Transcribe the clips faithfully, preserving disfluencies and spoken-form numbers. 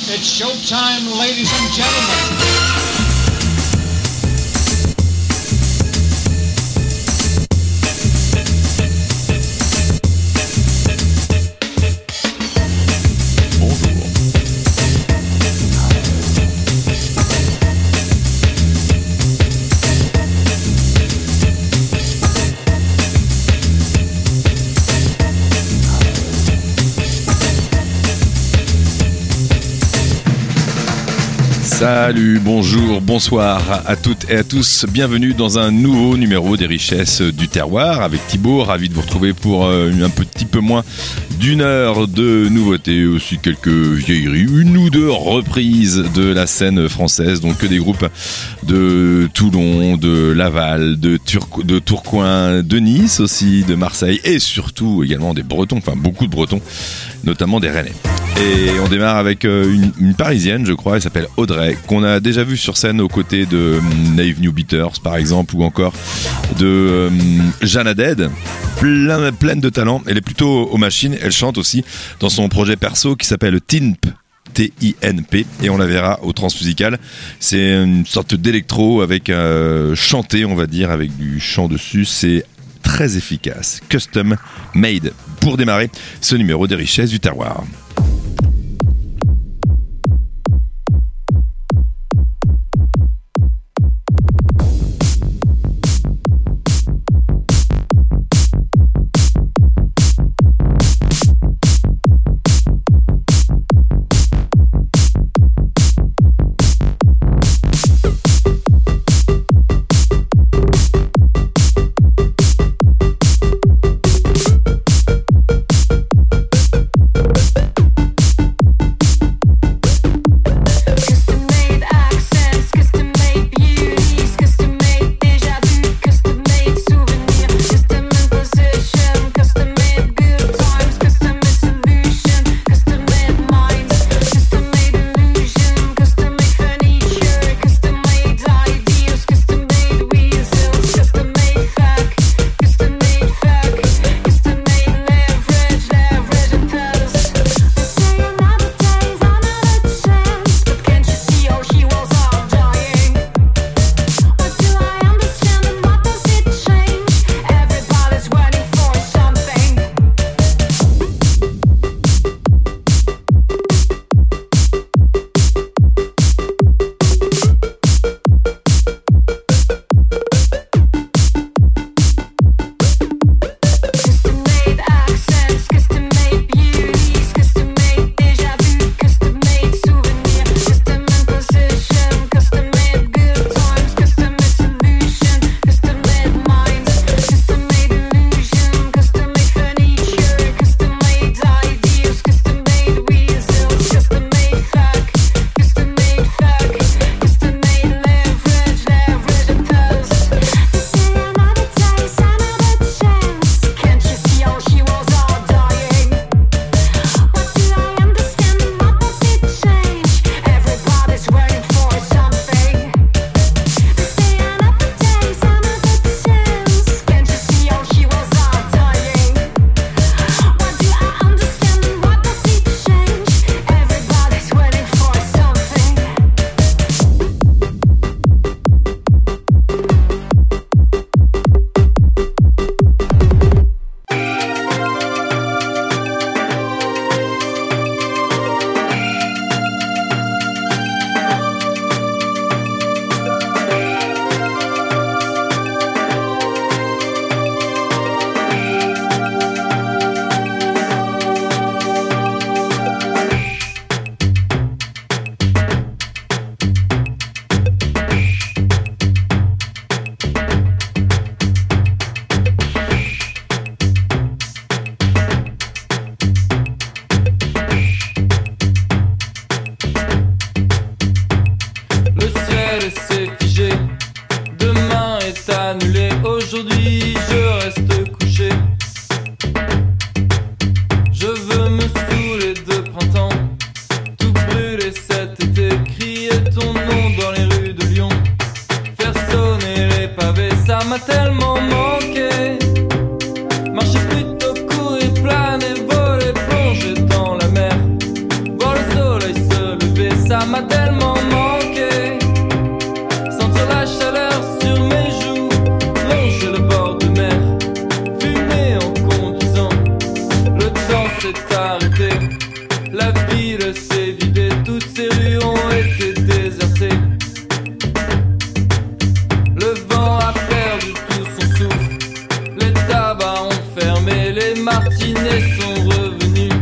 It's showtime, ladies and gentlemen. Salut, bonjour, bonsoir à toutes et à tous. Bienvenue dans un nouveau numéro des Richesses du Terroir avec Thibaut. Ravi de vous retrouver pour euh, un petit peu moins d'une heure de nouveautés, aussi quelques vieilleries, une ou deux reprises de la scène française. Donc que des groupes de Toulon, de Laval, de, Tur- de Tourcoing, de Nice aussi, de Marseille et surtout également des Bretons, enfin beaucoup de Bretons, notamment des Rennais. Et on démarre avec une, une Parisienne, je crois, elle s'appelle Audrey, qu'on a déjà vue sur scène aux côtés de Naive New Beaters, par exemple, ou encore de euh, Jeanne Dead, plein, pleine de talent. Elle est plutôt aux machines, elle chante aussi dans son projet perso qui s'appelle Tinp. T I N P, et on la verra au Transmusical. C'est une sorte d'électro avec euh, chanté, on va dire, avec du chant dessus. C'est très efficace. Custom made. Pour démarrer ce numéro des Richesses du Terroir. arrêté. La ville s'est vidée, toutes ces rues ont été désertées. Le vent a perdu tout son souffle, les tabacs ont fermé, les martinets sont revenus.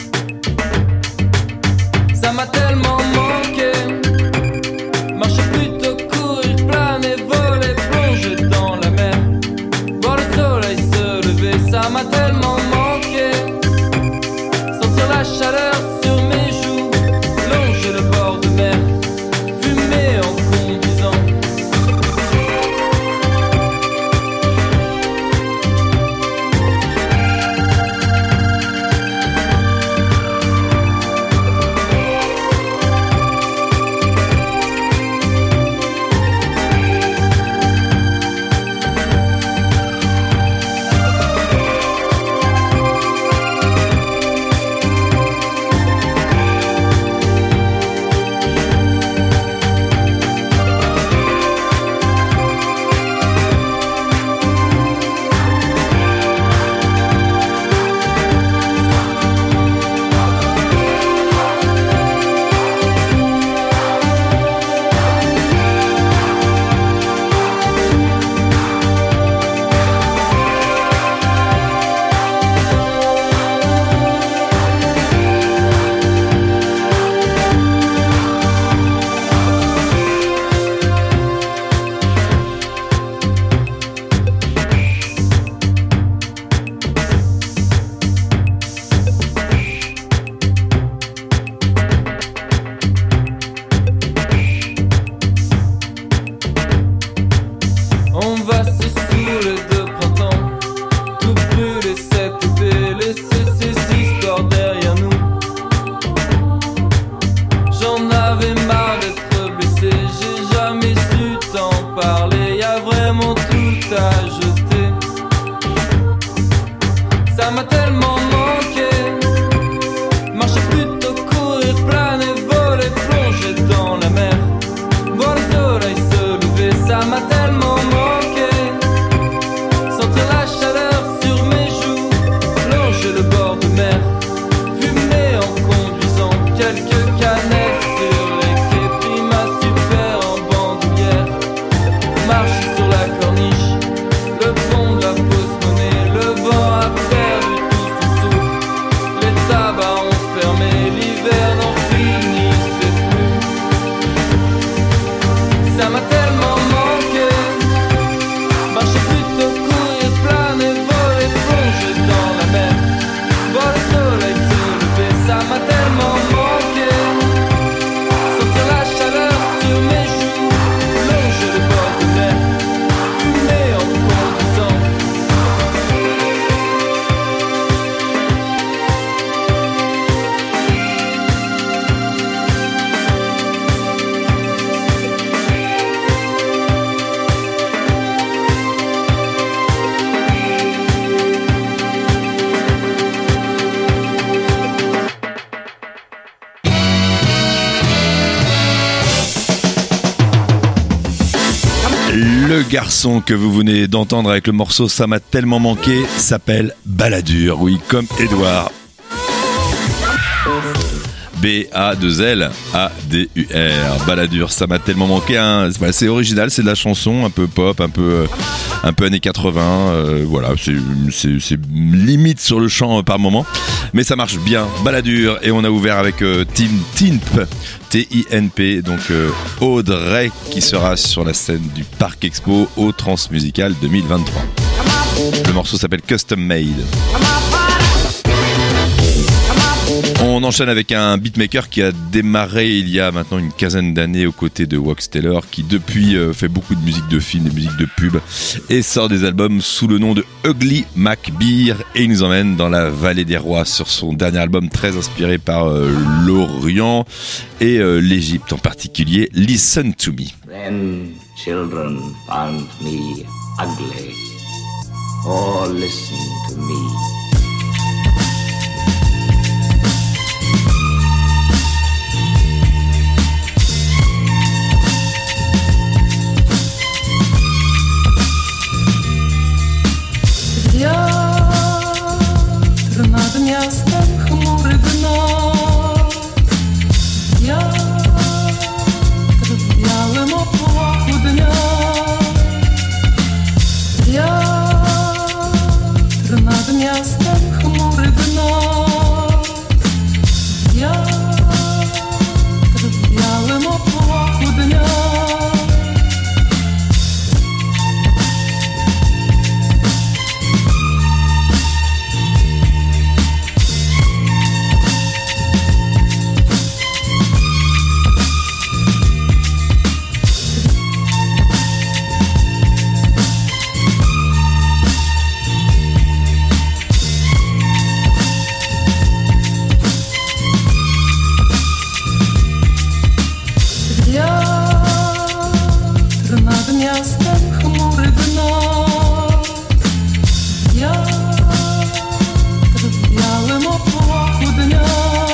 Ça m'a tellement manqué, marcher plutôt, courir, planer, voler, plonger dans la mer, voir le soleil se lever. Ça m'a tellement manqué, sentir la chaleur sur mes joues, longer le bord de mer, fumer en conduisant. On va se saouler de printemps, tout brûler cet été, laisser ces histoires derrière nous. J'en avais marre d'être blessé, j'ai jamais su t'en parler, y a vraiment tout à jeter. Ça m'a tellement manqué, marcher plutôt, courir, planer, voler, plonger dans la mer, voir le soleil se lever. Ça m'a tellement manqué, sentir la chaleur sur mes joues, longer le bord de mer, fumer en conduisant. Quelques canettes sur les quais, pris ma super en bandoulière, marcher sur la corniche, le pont de la fausse monnaie. Le vent a perdu tout son souffle, les tabacs ont fermé, l'hiver n'en finissait plus. Ça m'a tellement manqué, marcher plutôt, courir, planer, voler, plonger dans la mer, voir le soleil se lever. Ça m'a tellement manqué, sentir la chaleur sur mes joues, longer le bord de mer, fumer en conduisant. Le garçon que vous venez d'entendre avec le morceau Ça m'a tellement manqué s'appelle Balladur, oui, comme Edouard. B A deux L A D U R, Balladur, ça m'a tellement manqué. Hein. C'est original, c'est de la chanson, un peu pop, un peu, un peu années quatre-vingts. Euh, voilà, c'est, c'est, c'est limite sur le chant par moment, mais ça marche bien. Balladur, et on a ouvert avec euh, Team Tinp, T I N P, donc euh, Audrey qui sera sur la scène du Parc Expo au Transmusical deux mille vingt-trois. Le morceau s'appelle Custom Made. On enchaîne avec un beatmaker qui a démarré il y a maintenant une quinzaine d'années aux côtés de Wax Taylor, qui depuis euh, fait beaucoup de musique de film, de musique de pub, et sort des albums sous le nom de Ugly MacBeer, et il nous emmène dans la vallée des rois sur son dernier album très inspiré par euh, l'Orient et euh, l'Égypte en particulier, Listen to Me. Then children found me ugly. Oh, listen to me. Wiatr nad miastem chmur miastem chmury dno. Wiatr w białym opłochu dnia.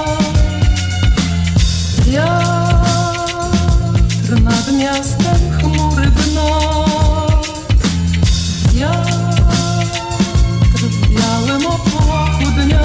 Wiatr nad miastem chmury dno. Wiatr w białym opłochu dnia.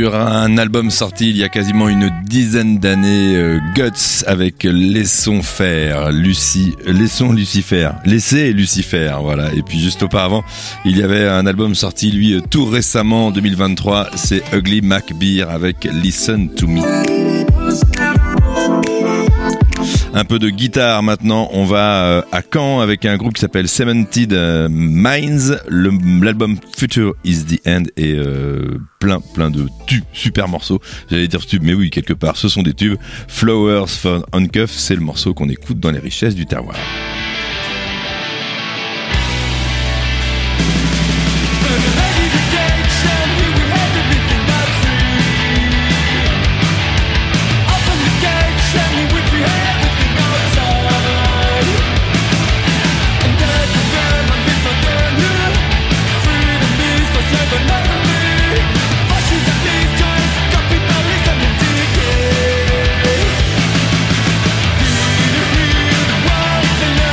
sur un album sorti il y a quasiment une dizaine d'années, euh, Guts avec Laissons faire, Lucie, Laissons Lucifer, Laissez Lucifer, voilà. Et puis juste auparavant, il y avait un album sorti lui tout récemment en deux mille vingt-trois, c'est Ugly MacBeer avec Listen to Me. Un peu de guitare maintenant, on va à Caen avec un groupe qui s'appelle Cemented Minds. Le, l'album Future is the End est euh, plein plein de tubes, super morceaux. J'allais dire tubes, mais oui, quelque part, ce sont des tubes. Flowers for Uncuff, c'est le morceau qu'on écoute dans les richesses du terroir. Once and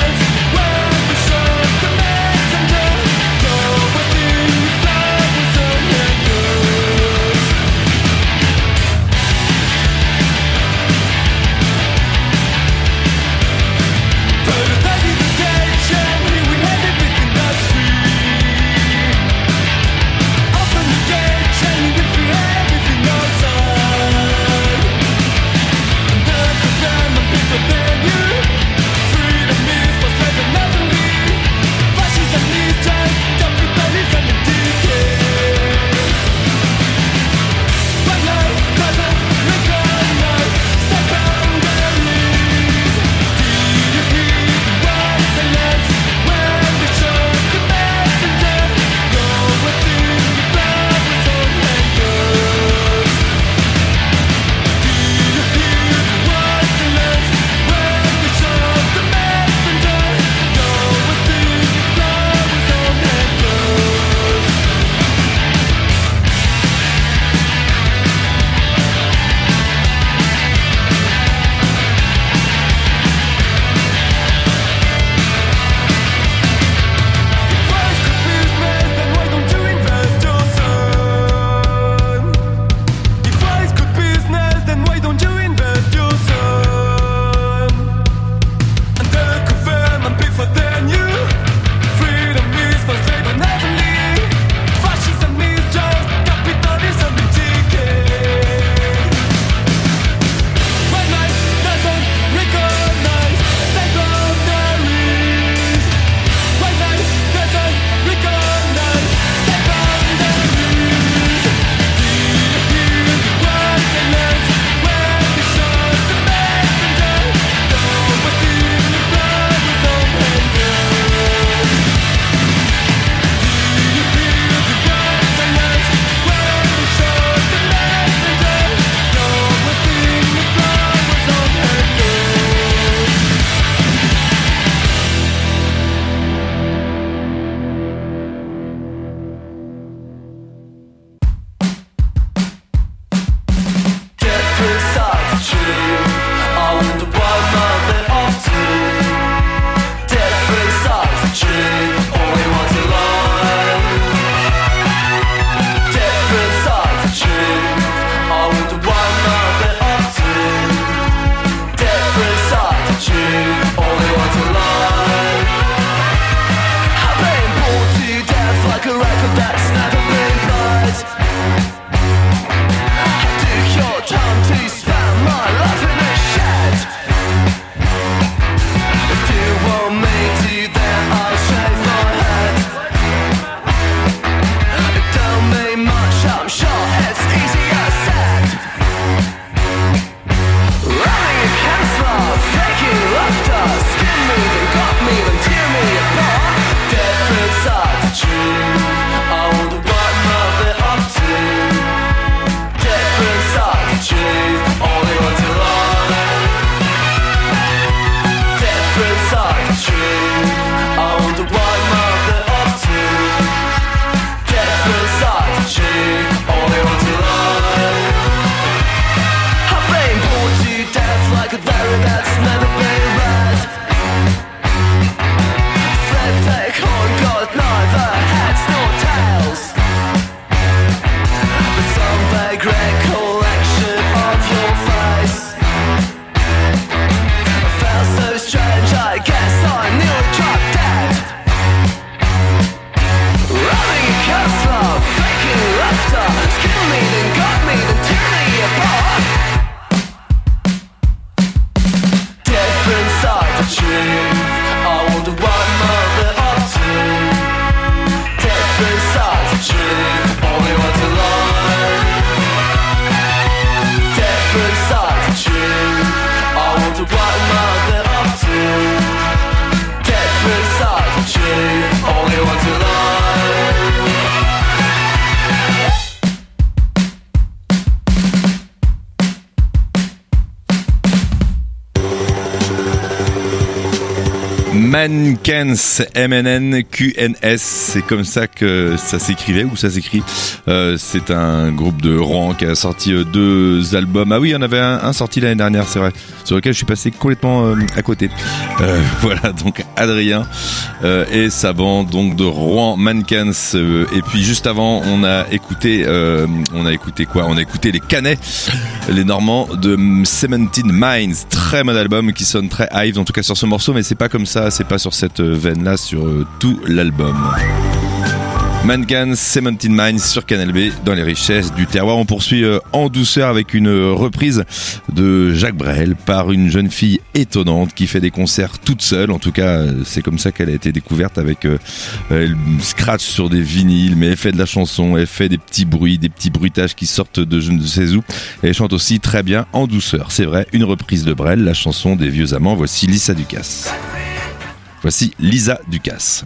Mannkens, M N N Q N S, c'est comme ça que ça s'écrivait ou ça s'écrit. Euh, c'est un groupe de Rouen qui a sorti euh, deux albums. Ah oui, il y en avait un, un sorti l'année dernière, c'est vrai, sur lequel je suis passé complètement euh, à côté. Euh, voilà, donc Adrien euh, et sa bande donc de Rouen, Mannkens. Euh, et puis juste avant, on a écouté, euh, on a écouté quoi On a écouté les Canets, les Normands de Seventeen Minds. Très bon album qui sonne très Hive, en tout cas sur ce morceau, mais c'est pas comme ça, c'est pas sur cette veine-là, sur euh, tout l'album. Mannkens, Seventeen Minds sur Canal B, dans les richesses du terroir. On poursuit euh, en douceur avec une reprise de Jacques Brel par une jeune fille étonnante qui fait des concerts toute seule. En tout cas, c'est comme ça qu'elle a été découverte, avec euh, elle scratch sur des vinyles, mais elle fait de la chanson, elle fait des petits bruits, des petits bruitages qui sortent de je ne sais où. Et elle chante aussi très bien en douceur. C'est vrai, une reprise de Brel, la chanson des vieux amants. Voici Lisa Ducasse. Voici Lisa Ducasse.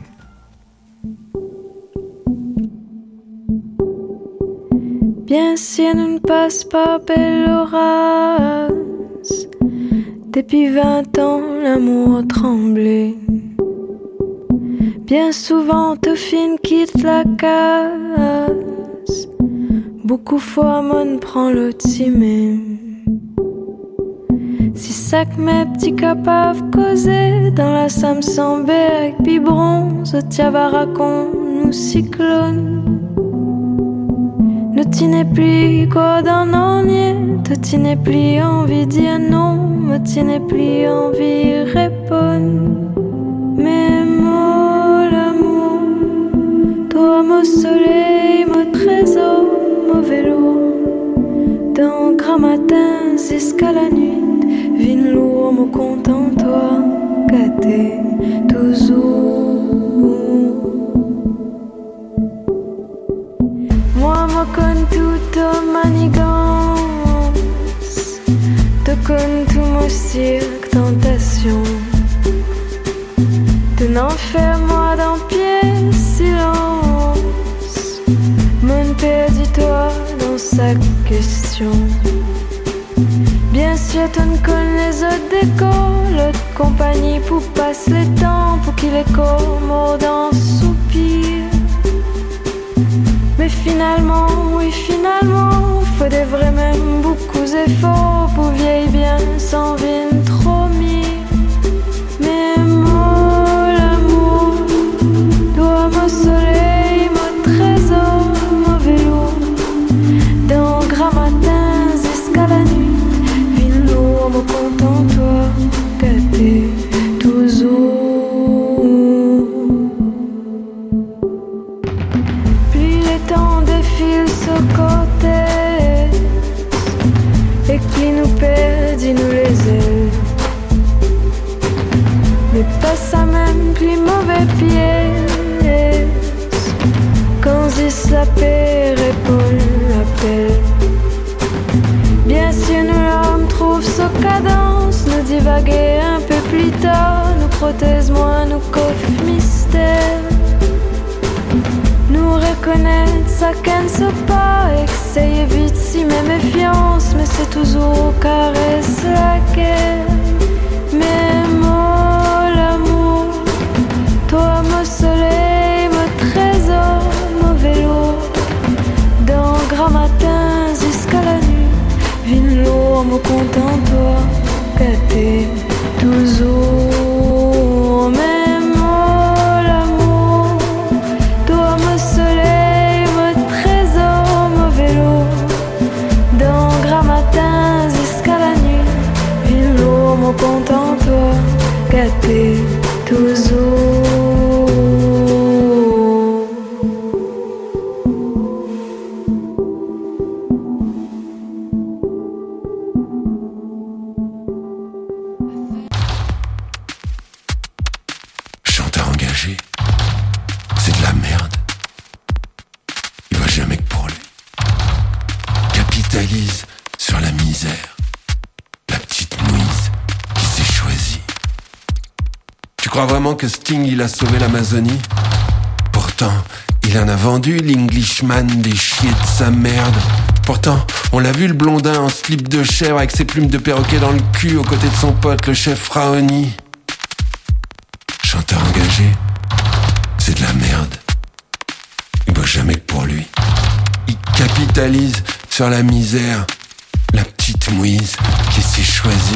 Bien si elle ne passe pas belle race, depuis vingt ans l'amour a tremblé. Bien souvent te fine quitte la casse, beaucoup fois mon prend le timé. Si ça que mes petits capables causer dans la Samsung avec biberon, je tiens va raconter nous cyclone. Ne t'y plus quoi d'un ornier, te t'y plus envie dire non, me t'y plus envie répondre. Mais moi l'amour, toi mon soleil, mon trésor, mon vélo, dans grand matin jusqu'à la nuit, vine lourd me content toi, gâté toujours. Moi, me connais toute manigance, te connais tout mon cirque, tentation. De n'enfer moi dans pied, silence. Mon père, dis-toi dans sa question. Bien sûr, tu ne connais les autres décors, l'autre compagnie pour passer le temps, pour qu'il est comme dans soupir. Mais finalement, oui finalement, faut des vrais même beaucoup d'efforts pour vieillir bien sans vine trop mis. Mais moi l'amour, toi mon soleil, mon trésor, mon vélo, dans grand matin jusqu'à la nuit, vine lourd, me content toi, gâté toujours. Côté et qui nous perdit nous les ailes, mais pas ça même plus mauvais pièce quand Zis la paix répond l'appel. Bien sûr nous l'homme trouve sa cadence, nous divaguer un peu plus tard, nous prothèse moins, nous coffre mystère. Nous reconnaître ça qu'elle ne sait pas, essayer vite si mes méfiance, mais c'est toujours caresse laquelle. Mais moi l'amour, toi mon soleil, mon trésor, mon vélo, dans grand matin jusqu'à la nuit, vine lourd, me content toi, gâté toujours. Mais content toi, gâté toujours. Chanteur engagé, c'est de la merde. Il va jamais que pour lui. Capitalise sur la misère. Tu crois vraiment que Sting il a sauvé l'Amazonie? Pourtant, il en a vendu l'Englishman des chiés de sa merde. Pourtant, on l'a vu le blondin en slip de chèvre avec ses plumes de perroquet dans le cul aux côtés de son pote le chef Raoni. Chanteur engagé, c'est de la merde. Il bosse jamais que pour lui. Il capitalise sur la misère. La petite Mouise qui s'est choisie.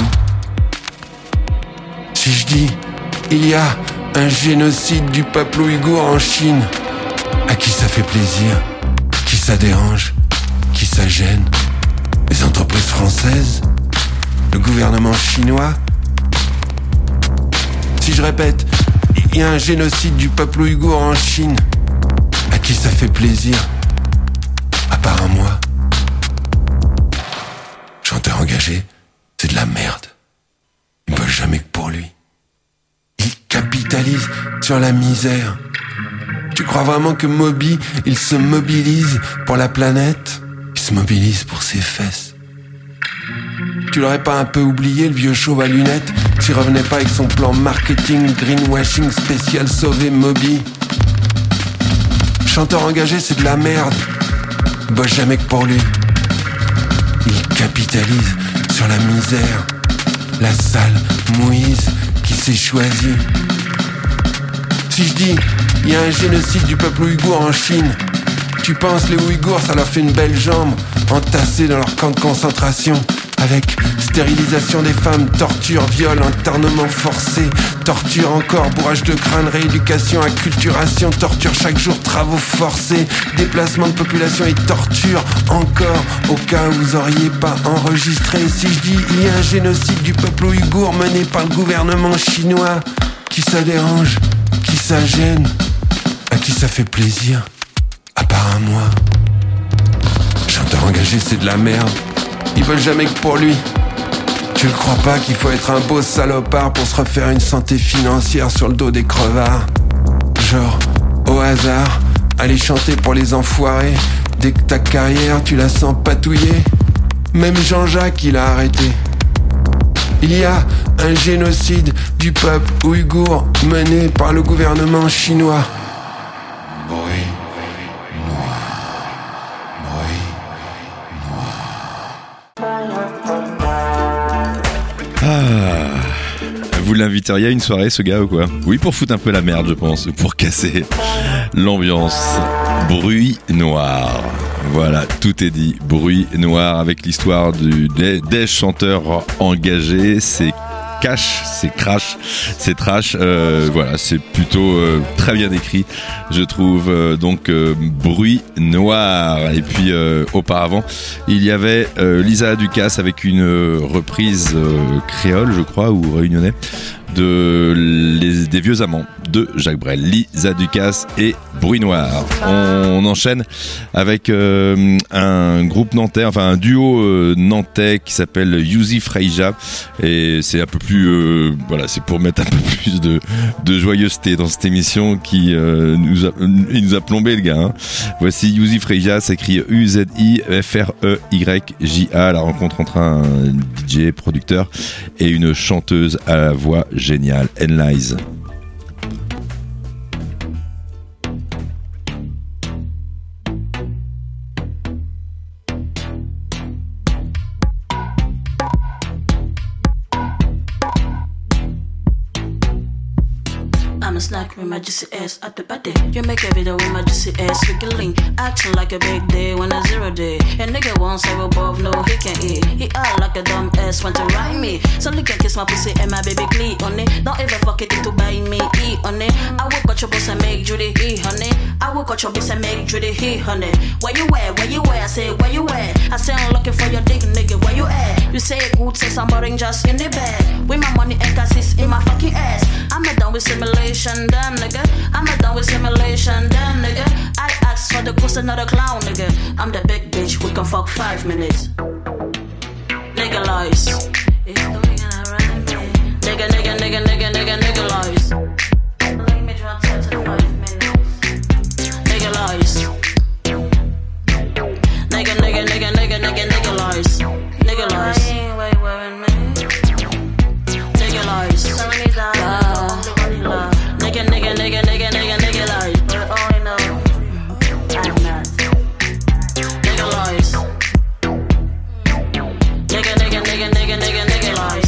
Si je dis, il y a un génocide du peuple ouïghour en Chine, à qui ça fait plaisir? Qui ça dérange? Qui ça gêne? Les entreprises françaises? Le gouvernement chinois? Si je répète, il y a un génocide du peuple ouïghour en Chine, à qui ça fait plaisir? À part à moi. Chanteur engagé, c'est de la merde. Il bosse jamais que pour lui. Il capitalise sur la misère. Tu crois vraiment que Moby, il se mobilise pour la planète? Il se mobilise pour ses fesses. Tu l'aurais pas un peu oublié, le vieux chauve à lunettes, s'il revenait pas avec son plan marketing, greenwashing spécial sauver Moby? Chanteur engagé, c'est de la merde. Il bosse jamais que pour lui. Il capitalise sur la misère. La sale Moïse qui s'est choisi. Si je dis, il y a un génocide du peuple ouïghour en Chine, tu penses les Ouïghours, ça leur fait une belle jambe, entassés dans leur camp de concentration, avec stérilisation des femmes, torture, viol, internement forcé, torture encore, bourrage de crâne, rééducation, acculturation, torture chaque jour, travaux forcés, déplacement de population et torture encore, au cas où vous auriez pas enregistré. Si je dis, il y a un génocide du peuple ouïghour mené par le gouvernement chinois, qui ça dérange? Qui ça gêne? À qui ça fait plaisir? À part à moi. Chanteur engagé, c'est de la merde. Ils veulent jamais que pour lui. Tu le crois pas qu'il faut être un beau salopard pour se refaire une santé financière sur le dos des crevards? Genre, au hasard, aller chanter pour les enfoirés dès que ta carrière tu la sens patouiller? Même Jean-Jacques il a arrêté. Il y a un génocide du peuple ouïghour mené par le gouvernement chinois. Bruit noir, bruit noir. Ah, vous l'inviteriez à une soirée, ce gars, ou quoi? Oui, pour foutre un peu la merde, je pense, pour casser l'ambiance. Bruit noir. Voilà, tout est dit. Bruit noir avec l'histoire du, des, des chanteurs engagés. C'est cash, c'est crash, c'est trash. Euh, voilà, c'est plutôt euh, très bien écrit, je trouve. Euh, donc, euh, Bruit noir. Et puis, euh, auparavant, il y avait euh, Lisa Ducasse avec une euh, reprise euh, créole, je crois, ou réunionnais, de les, des vieux amants de Jacques Brel, Lisa Ducasse et Bruit noir. On, on enchaîne avec euh, un groupe nantais, enfin un duo euh, nantais qui s'appelle Yuzi Freija, et c'est un peu plus euh, voilà, c'est pour mettre un peu plus de, de joyeuseté dans cette émission qui euh, nous a, il nous a plombé le gars. Hein. Voici Yuzi Freija, s'écrit U Z I F R E Y J A, la rencontre entre un D J producteur et une chanteuse à la voix géniale, Enlize. I'm a snack with my juicy ass at the party. You make a video with my juicy ass wiggling, acting like a big day when a zero day. And nigga won't say above, no he can't eat. He act like a dumb ass want to ride me. So look and kiss my pussy and my baby cleat on it. Don't ever fuck it into buy me eat on it. I will cut your pussy and make Judy he honey. I will cut your pussy and make Judy he honey. Where you at? Where you at? I say where you at? I say I'm looking for your dick nigga. Where you at? You say it good, say somebody just in the bed. With my money and cassis in my fucking ass. I'm a done with simulation, damn nigga. I'm a done with simulation, damn nigga. I asked for the pussy, not a clown nigga. I'm the big bitch, we can fuck five minutes. Nigga lies. Nigga, nigga, nigga, nigga, nigga, nigga lies. Let me drop that to five minutes. Nigga lies. Nigga, nigga, nigga, nigga, nigga, nigga lies. Nigga lies. Nigga lies. Yeah. Nigga, nigga, nigga, nigga, nigga, nigga lies. But only know I'm not. Nigga lies. Nigga, nigga, nigga, nigga, nigga, nigga lies.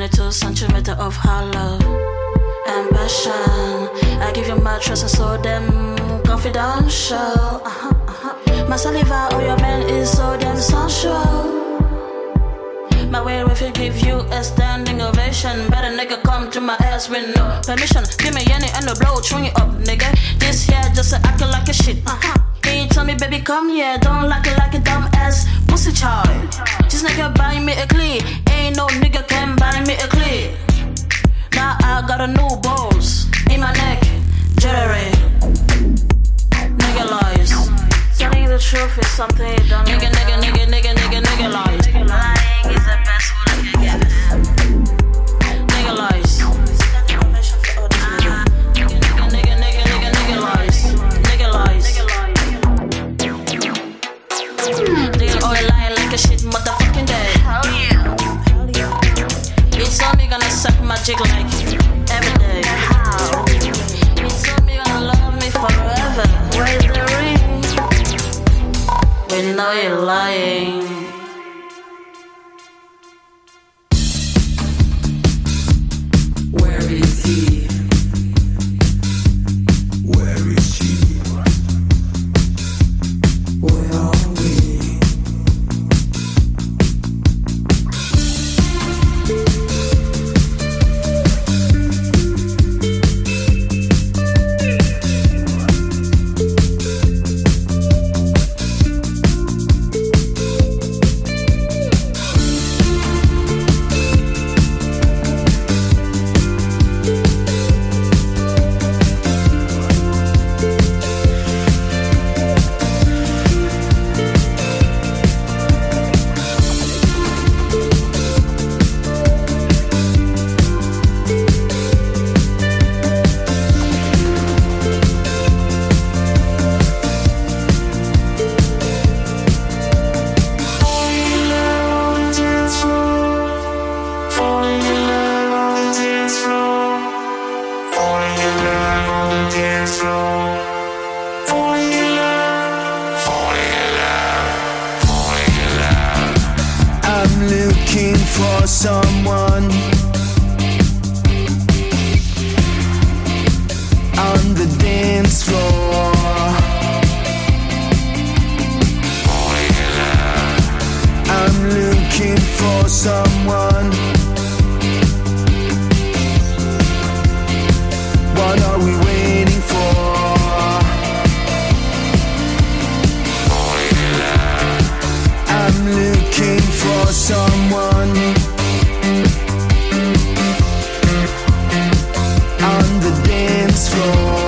twenty-two centimeter of hollow and passion. I give you my trust and so damn confidential. Uh-huh, uh-huh. My saliva or your man is so damn sensual. My way if it give you a standing ovation. Better nigga come to my ass with no permission. Give me any and the blow, swing it up, nigga. This here just a acting like a shit. Uh-huh. He tell me, baby, come here. Don't like it like a dumb ass pussy child. This nigga buy me a clean. Ain't no nigga can buy me a clean. Now I got a new balls in my neck. Jittery. Nigga lies. Telling you the truth is something you don't nigga, nigga, nigga, nigga, nigga, nigga lies. Lying is the best one I can give. Nigga lies. Nigga, nigga, nigga, nigga, nigga, nigga lies. Nigga lies. Nigga always lying like a shit motherfucking day. Hell yeah. Hell yeah. He told me gonna suck my dick like every day. How? He told me gonna love me forever. Where's the ring? We know you're lying. Where is he? Where is she? Where are we? Someone on the dance floor. I'm looking for someone. What are we waiting for? I'm looking for someone. On the dance floor.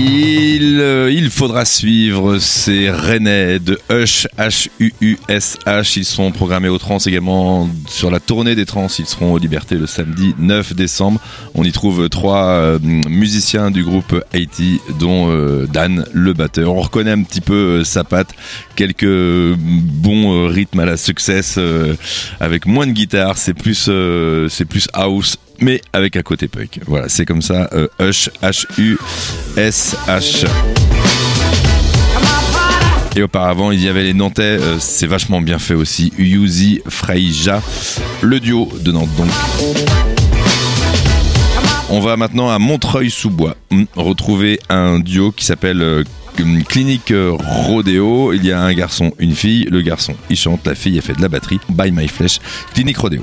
Il, euh, il faudra suivre ces Rennais de Hush, H U U S H. Ils sont programmés au Trans également sur la tournée des Trans. Ils seront aux Libertés le samedi neuf décembre. On y trouve trois euh, musiciens du groupe eighty, dont euh, Dan, le batteur. On reconnaît un petit peu euh, sa patte, quelques bons euh, rythmes à la Success euh, avec moins de guitare. C'est plus, euh, c'est plus house, mais avec un côté punk. Voilà, c'est comme ça. euh, Hush, H U S H. Et auparavant, il y avait les Nantais, euh, c'est vachement bien fait aussi. Yuzi, Freija, le duo de Nantes donc. On va maintenant à Montreuil-sous-Bois retrouver un duo qui s'appelle euh, Clinique Rodeo. Il y a un garçon, une fille. Le garçon, il chante, la fille, elle fait de la batterie. By My Flesh, Clinique Rodeo.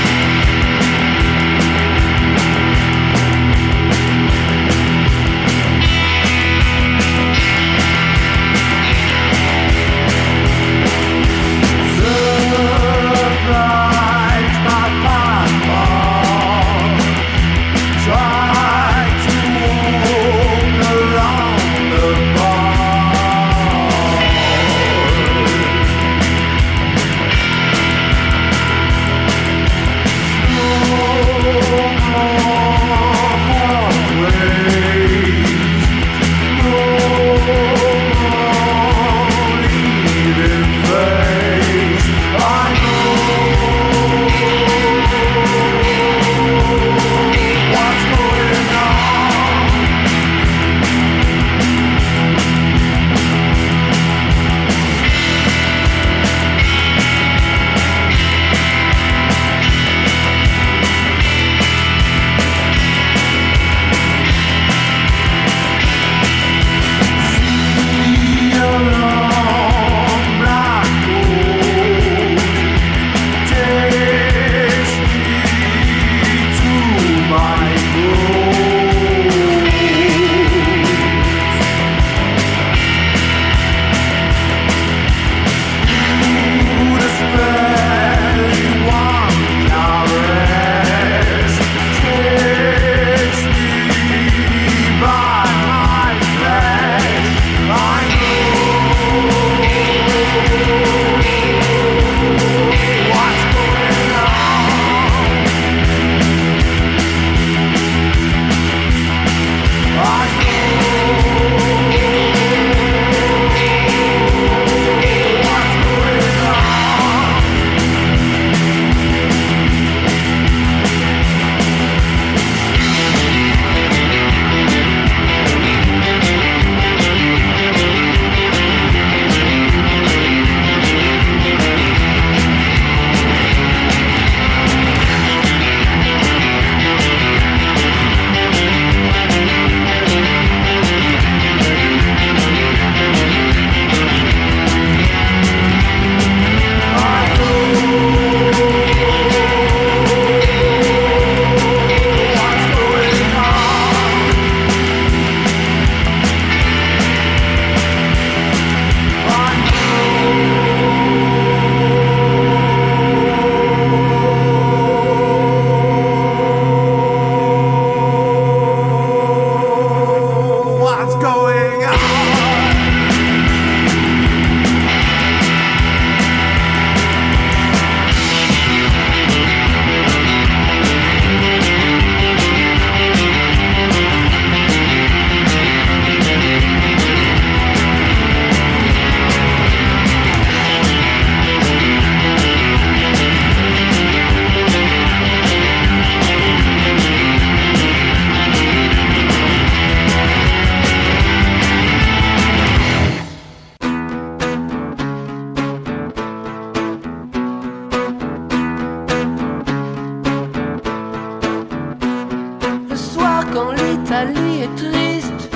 Nathalie est triste,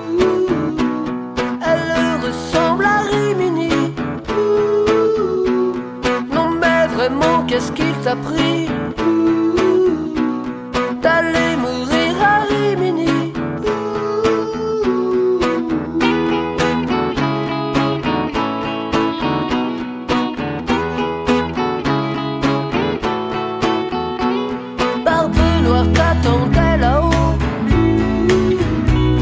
elle ressemble à Rimini. Non mais vraiment, qu'est-ce qu'il t'a pris d'aller mourir à Rimini? Barbe Noire t'attendait là-haut,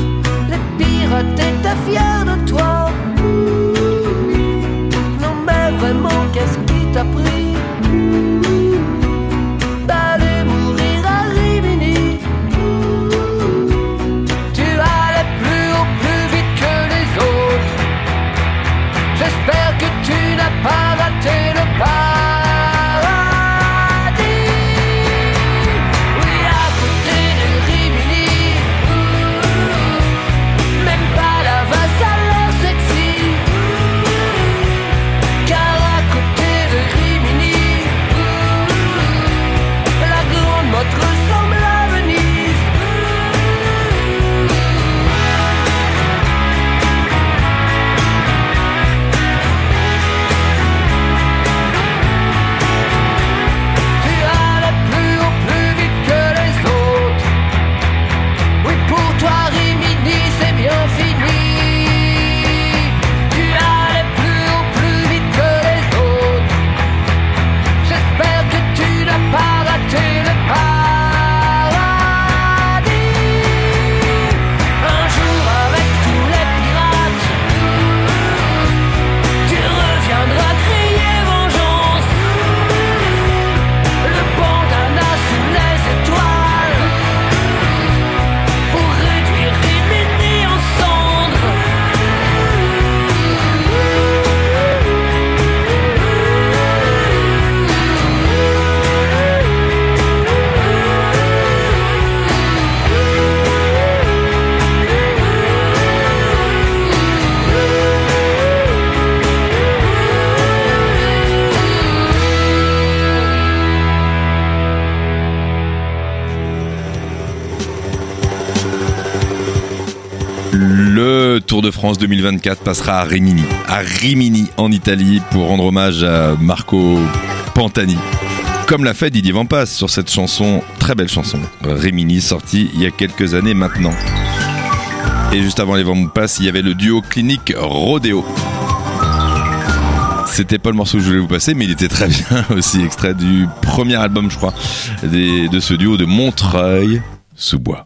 Le Tour de France deux mille vingt-quatre passera à Rimini, à Rimini en Italie, pour rendre hommage à Marco Pantani, comme l'a fait Didier Vampas sur cette chanson, très belle chanson, Rimini, sortie il y a quelques années maintenant. Et juste avant les Vampas, il y avait le duo Clinique Rodeo. C'était pas le morceau que je voulais vous passer, mais il était très bien aussi, extrait du premier album, je crois, des, de ce duo de Montreuil-sous-Bois.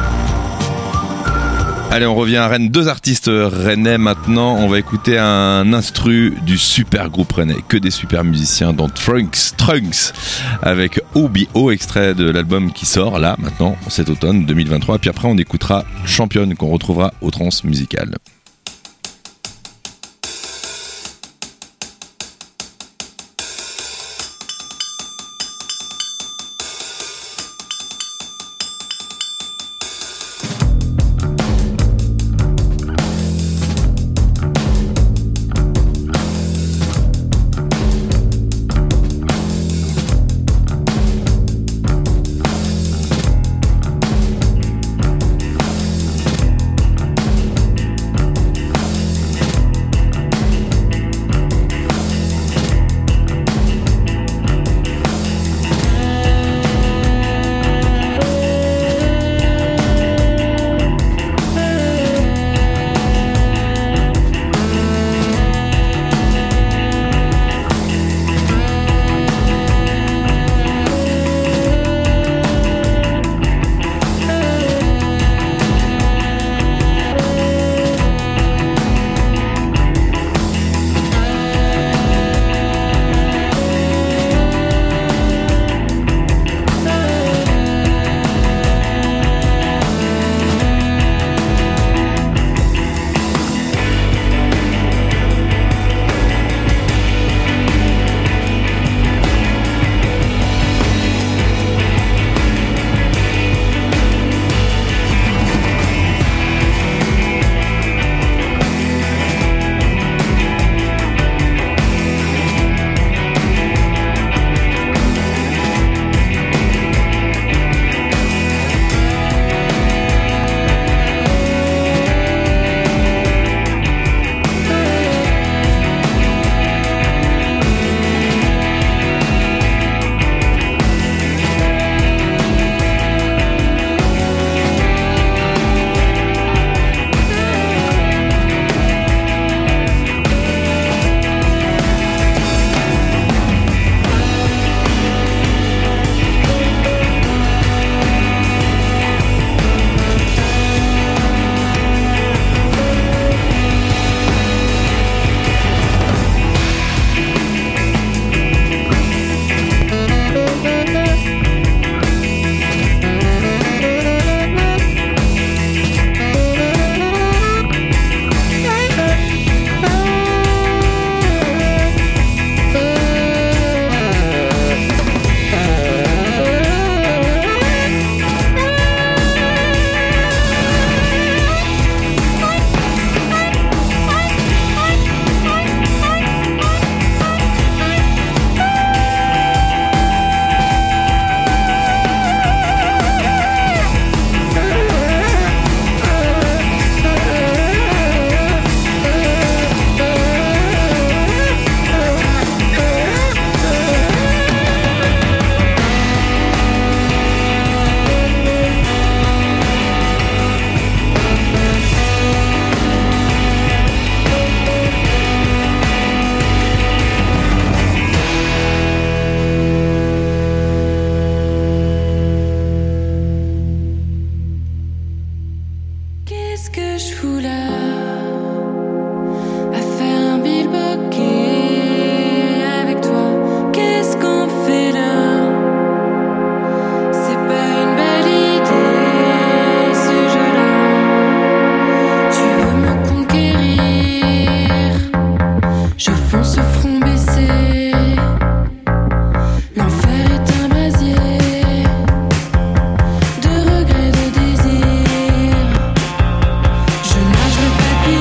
Allez, on revient à Rennes. Deux artistes rennais maintenant. On va écouter un instru du super groupe rennais. Que des super musiciens dans Trunks, Trunks avec O B O, extrait de l'album qui sort là, maintenant, cet automne deux mille vingt-trois. Puis après, on écoutera Championne, qu'on retrouvera au Transmusical. Je nage le papier.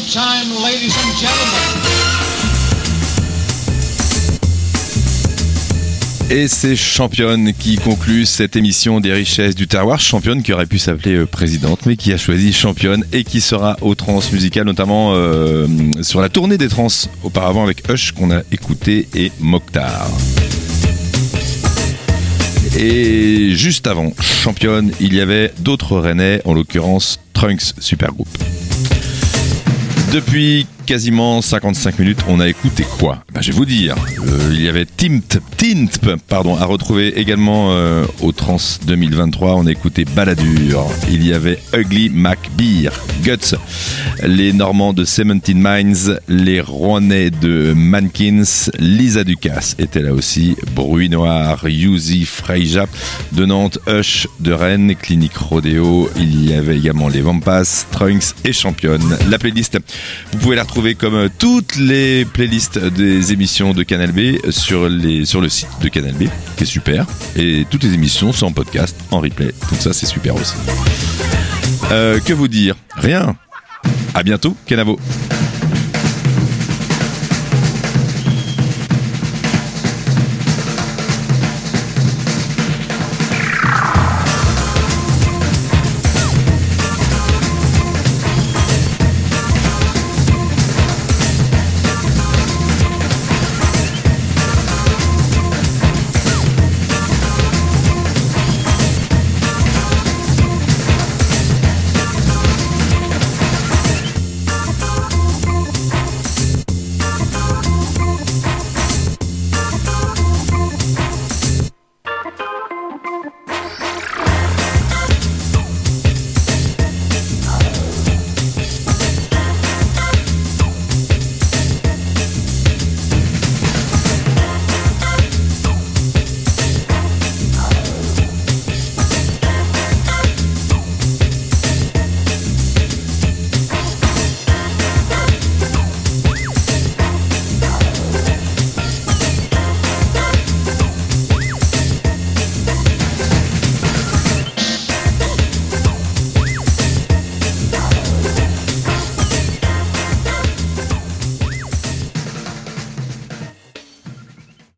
time, ladies and gentlemen. Et c'est Championne qui conclut cette émission des richesses du terroir. Championne qui aurait pu s'appeler euh, présidente, mais qui a choisi Championne et qui sera au trans musical, notamment euh, sur la tournée des trans auparavant avec Hush qu'on a écouté et Mokhtar. Et juste avant Championne, il y avait d'autres Rennais, en l'occurrence Trunks Supergroup. Depuis quasiment cinquante-cinq minutes, on a écouté quoi ? Ben, je vais vous dire. Euh, il y avait Tint, Tint pardon, à retrouver également euh, au Trans deux mille vingt-trois. On a écouté Balladur. Il y avait Ugly Mac Beer, Guts, les Normands de Seventeen Minds, les Rouennais de Mankins, Lisa Ducasse était là aussi, Bruit Noir, Yuzi Freija de Nantes, Hush de Rennes, Clinique Rodeo. Il y avait également les Vampas, Trunks et Championne. La playlist, vous pouvez la retrouver comme toutes les playlists des émissions de Canal B sur, les, sur le site de Canal B, qui est super. Et toutes les émissions sont en podcast, en replay. Donc ça, c'est super aussi. Euh, que vous dire ? Rien. À bientôt, Kenavo.